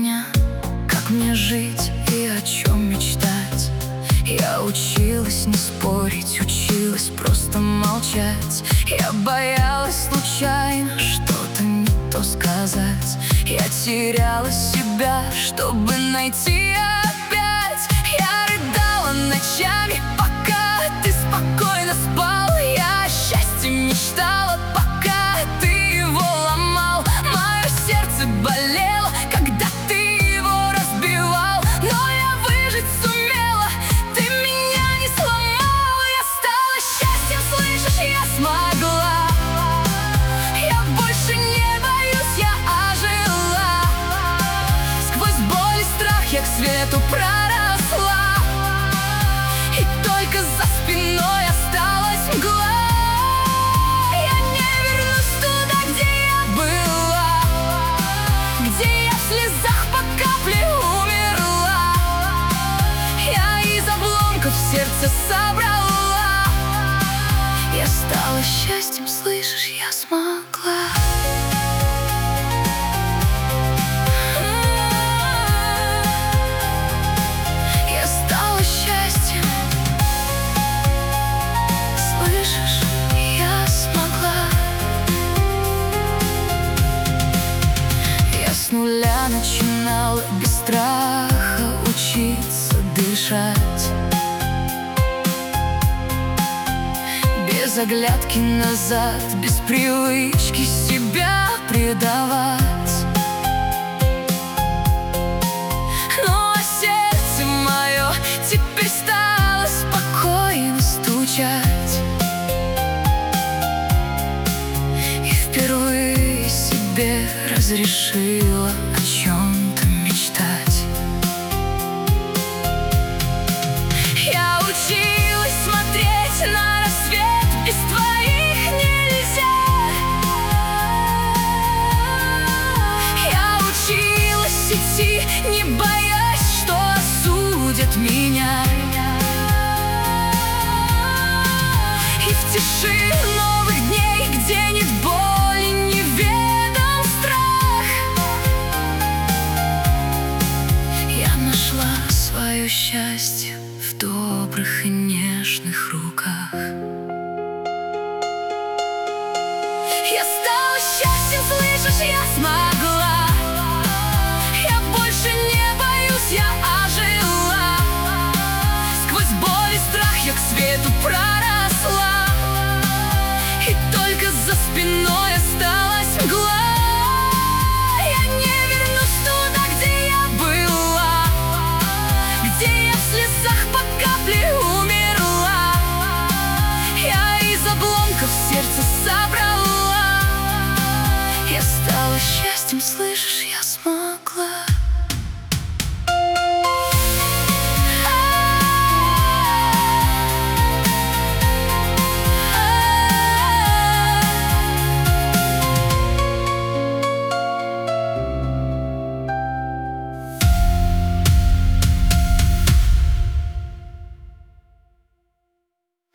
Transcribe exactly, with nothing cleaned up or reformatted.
меня, как мне жить и о чем мечтать. Я училась не спорить, училась просто молчать. Я боялась случайно что-то не то сказать. Я теряла себя, чтобы найти опять. Я рыдала ночами, пока ты спокойно спал. Я о счастье мечтала, пока ты его ломал. Мое сердце болело, когда ты его разбивал. Но я выжить сумела, ты меня не сломал. Я стала счастьем, слышишь, я смогла. Я больше не боюсь, я ожила. Сквозь боль и страх я к свету проросла. И только за спиной осталась мгла. Я не вернусь туда, где я была, где я в слезах по капле умерла. Я из обломков сердце собрала. Я стала счастьем, слышишь, я смогла. Я стала счастьем, слышишь, я смогла. Я с нуля начинала без страха учиться дышать, без оглядки назад, без привычки себя предавать. Но сердце мое теперь стало спокойно стучать. И впервые себе разрешила о чем-то мечтать. Я училась смотреть на рассвет, без твоих нельзя. Я училась идти, не боясь, что осудят меня. И в тиши новых дней, где нет боли, неведом страх, я нашла свое счастье.